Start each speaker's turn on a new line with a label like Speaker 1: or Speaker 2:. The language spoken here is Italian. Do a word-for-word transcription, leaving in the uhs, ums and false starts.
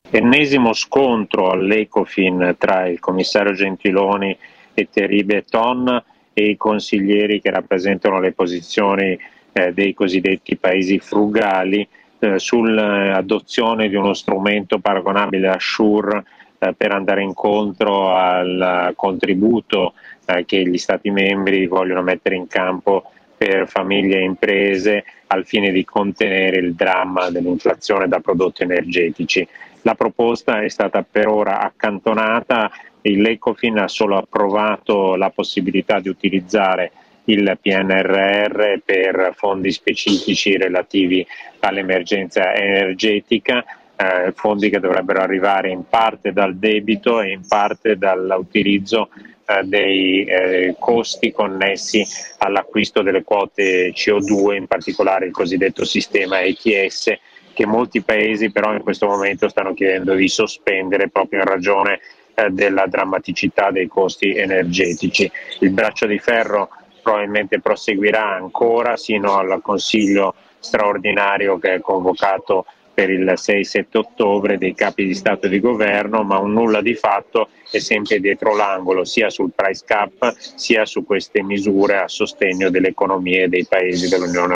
Speaker 1: Ennesimo scontro all'Ecofin tra il commissario Gentiloni e Thierry Breton e i consiglieri che rappresentano le posizioni eh, dei cosiddetti paesi frugali eh, sull'adozione di uno strumento paragonabile a SURE eh, per andare incontro al contributo eh, che gli Stati membri vogliono mettere in campo per famiglie e imprese al fine di contenere il dramma dell'inflazione da prodotti energetici. La proposta è stata per ora accantonata, l'Ecofin ha solo approvato la possibilità di utilizzare il P N R R per fondi specifici relativi all'emergenza energetica, eh, fondi che dovrebbero arrivare in parte dal debito e in parte dall'utilizzo eh, dei eh, costi connessi all'acquisto delle quote C O due, in particolare il cosiddetto sistema E T S, che molti paesi però in questo momento stanno chiedendo di sospendere proprio in ragione eh, della drammaticità dei costi energetici. Il braccio di ferro probabilmente proseguirà ancora sino al Consiglio straordinario che è convocato per il sei sette ottobre dei capi di Stato e di Governo, ma un nulla di fatto è sempre dietro l'angolo, sia sul price cap sia su queste misure a sostegno delle economie dei paesi dell'Unione